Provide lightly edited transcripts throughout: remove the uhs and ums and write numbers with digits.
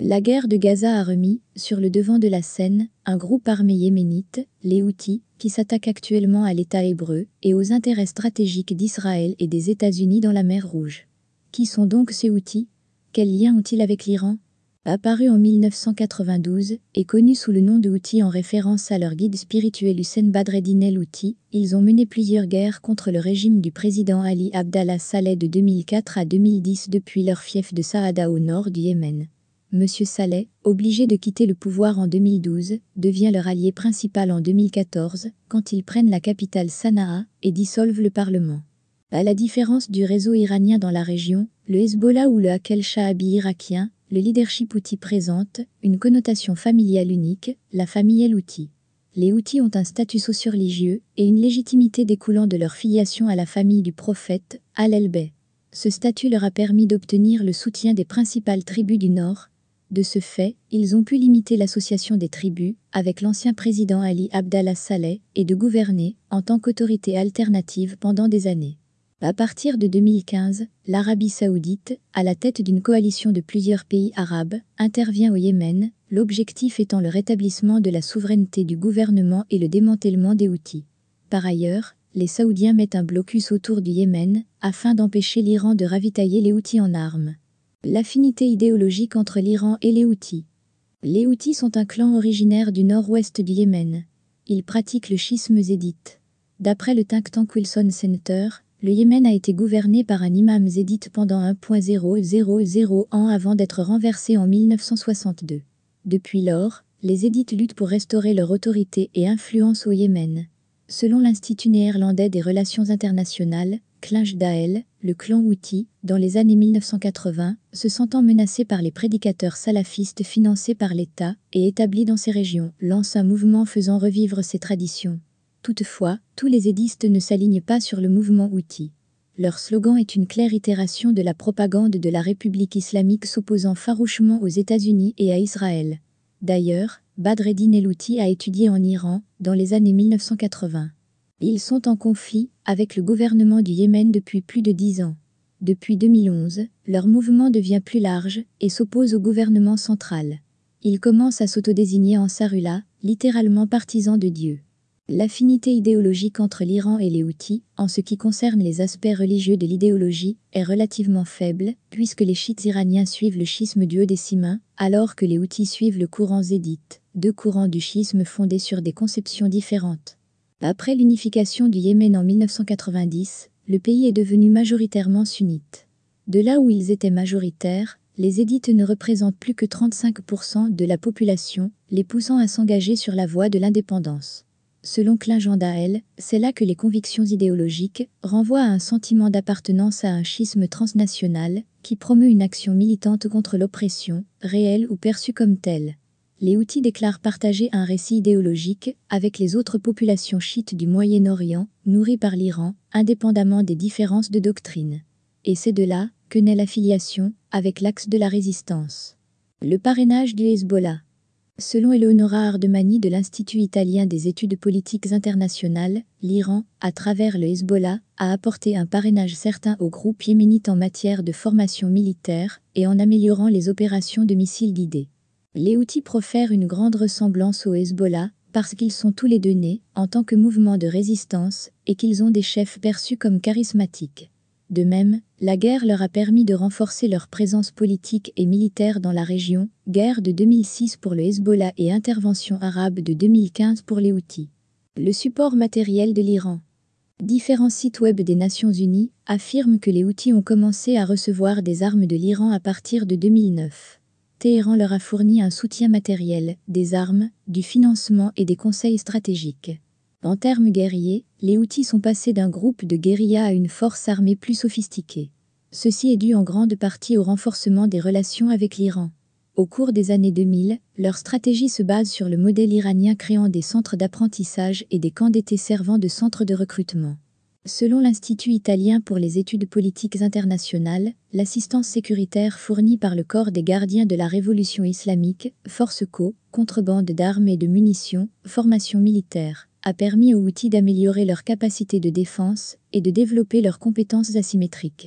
La guerre de Gaza a remis, sur le devant de la scène, un groupe armé yéménite, les Houthis, qui s'attaque actuellement à l'État hébreu et aux intérêts stratégiques d'Israël et des États-Unis dans la mer Rouge. Qui sont donc ces Houthis? Quels liens ont-ils avec l'Iran? Apparus en 1992 et connus sous le nom de Houthis en référence à leur guide spirituel Hussein Badreddin el-Houthi, ils ont mené plusieurs guerres contre le régime du président Ali Abdallah Saleh de 2004 à 2010 depuis leur fief de Saada au nord du Yémen. Monsieur Saleh, obligé de quitter le pouvoir en 2012, devient leur allié principal en 2014, quand ils prennent la capitale Sanaa et dissolvent le Parlement. À la différence du réseau iranien dans la région, le Hezbollah ou le Hakel Sha'abi irakien, le leadership Houthi présente une connotation familiale unique, la famille el-Houthi. Les Houthis ont un statut socio-religieux et une légitimité découlant de leur filiation à la famille du prophète, Al-Elbeh. Ce statut leur a permis d'obtenir le soutien des principales tribus du Nord. De ce fait, ils ont pu limiter l'association des tribus avec l'ancien président Ali Abdallah Saleh et de gouverner en tant qu'autorité alternative pendant des années. À partir de 2015, l'Arabie saoudite, à la tête d'une coalition de plusieurs pays arabes, intervient au Yémen, l'objectif étant le rétablissement de la souveraineté du gouvernement et le démantèlement des Houthis. Par ailleurs, les Saoudiens mettent un blocus autour du Yémen, afin d'empêcher l'Iran de ravitailler les Houthis en armes. L'affinité idéologique entre l'Iran et les Houthis. Les Houthis sont un clan originaire du nord-ouest du Yémen. Ils pratiquent le schisme zédite. D'après le think tank Wilson Center, le Yémen a été gouverné par un imam zédite pendant 1,000 ans avant d'être renversé en 1962. Depuis lors, les zédites luttent pour restaurer leur autorité et influence au Yémen. Selon l'Institut néerlandais des relations internationales, Klinge Dael, le clan Houthi, dans les années 1980, se sentant menacé par les prédicateurs salafistes financés par l'État et établis dans ces régions, lance un mouvement faisant revivre ces traditions. Toutefois, tous les zédistes ne s'alignent pas sur le mouvement Houthi. Leur slogan est une claire itération de la propagande de la République islamique s'opposant farouchement aux États-Unis et à Israël. D'ailleurs, Badreddin el-Houthi a étudié en Iran dans les années 1980. Ils sont en conflit avec le gouvernement du Yémen depuis plus de 10 ans. Depuis 2011, leur mouvement devient plus large et s'oppose au gouvernement central. Ils commencent à s'autodésigner Ansarullah, littéralement partisans de Dieu. L'affinité idéologique entre l'Iran et les Houthis, en ce qui concerne les aspects religieux de l'idéologie, est relativement faible, puisque les chiites iraniens suivent le schisme du Haut-Décimain, alors que les Houthis suivent le courant zédite, deux courants du schisme fondés sur des conceptions différentes. Après l'unification du Yémen en 1990, le pays est devenu majoritairement sunnite. De là où ils étaient majoritaires, les zédites ne représentent plus que 35% de la population, les poussant à s'engager sur la voie de l'indépendance. Selon Klinge Dael, c'est là que les convictions idéologiques renvoient à un sentiment d'appartenance à un schisme transnational qui promeut une action militante contre l'oppression, réelle ou perçue comme telle. Les Houthis déclarent partager un récit idéologique avec les autres populations chiites du Moyen-Orient, nourries par l'Iran, indépendamment des différences de doctrine. Et c'est de là que naît l'affiliation avec l'axe de la résistance. Le parrainage du Hezbollah. Selon Eleonora Ardemani de l'Institut italien des études politiques internationales, l'Iran, à travers le Hezbollah, a apporté un parrainage certain au groupe yéménite en matière de formation militaire et en améliorant les opérations de missiles guidés. Les Houthis profèrent une grande ressemblance au Hezbollah parce qu'ils sont tous les deux nés en tant que mouvement de résistance et qu'ils ont des chefs perçus comme charismatiques. De même, la guerre leur a permis de renforcer leur présence politique et militaire dans la région, guerre de 2006 pour le Hezbollah et intervention arabe de 2015 pour les Houthis. Le support matériel de l'Iran. Différents sites web des Nations Unies affirment que les Houthis ont commencé à recevoir des armes de l'Iran à partir de 2009. Téhéran leur a fourni un soutien matériel, des armes, du financement et des conseils stratégiques. En termes guerriers, les Houthis sont passés d'un groupe de guérilla à une force armée plus sophistiquée. Ceci est dû en grande partie au renforcement des relations avec l'Iran. Au cours des années 2000, leur stratégie se base sur le modèle iranien créant des centres d'apprentissage et des camps d'été servant de centres de recrutement. Selon l'Institut italien pour les études politiques internationales, l'assistance sécuritaire fournie par le Corps des gardiens de la Révolution islamique, Force Co, contrebande d'armes et de munitions, formation militaire, a permis aux Houthis d'améliorer leur capacité de défense et de développer leurs compétences asymétriques.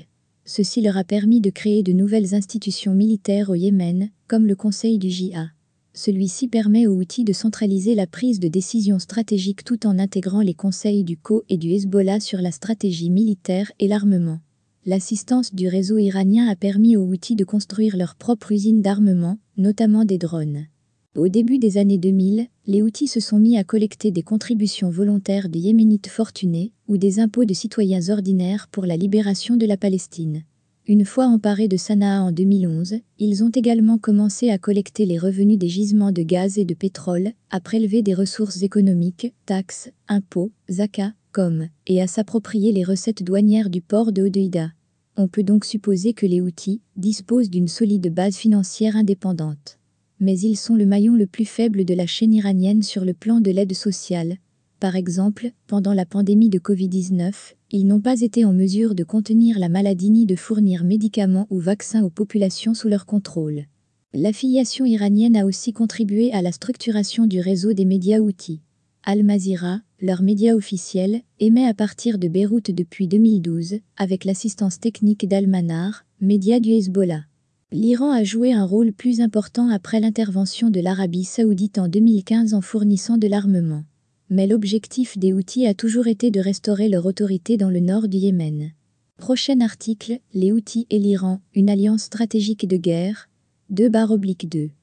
Ceci leur a permis de créer de nouvelles institutions militaires au Yémen, comme le Conseil du JA. Celui-ci permet aux Houthis de centraliser la prise de décisions stratégiques tout en intégrant les conseils du CO et du Hezbollah sur la stratégie militaire et l'armement. L'assistance du réseau iranien a permis aux Houthis de construire leur propre usine d'armement, notamment des drones. Au début des années 2000, les Houthis se sont mis à collecter des contributions volontaires des Yéménites fortunés ou des impôts de citoyens ordinaires pour la libération de la Palestine. Une fois emparés de Sanaa en 2011, ils ont également commencé à collecter les revenus des gisements de gaz et de pétrole, à prélever des ressources économiques, taxes, impôts, zakat, et à s'approprier les recettes douanières du port de Hodeïda. On peut donc supposer que les Houthis disposent d'une solide base financière indépendante. Mais ils sont le maillon le plus faible de la chaîne iranienne sur le plan de l'aide sociale. Par exemple, pendant la pandémie de Covid-19, ils n'ont pas été en mesure de contenir la maladie ni de fournir médicaments ou vaccins aux populations sous leur contrôle. L'affiliation iranienne a aussi contribué à la structuration du réseau des médias Houthis. Al Mazira, leur média officiel, émet à partir de Beyrouth depuis 2012, avec l'assistance technique d'Al-Manar, média du Hezbollah. L'Iran a joué un rôle plus important après l'intervention de l'Arabie saoudite en 2015 en fournissant de l'armement. Mais l'objectif des Houthis a toujours été de restaurer leur autorité dans le nord du Yémen. Prochain article, les Houthis et l'Iran, une alliance stratégique de guerre, 2/2.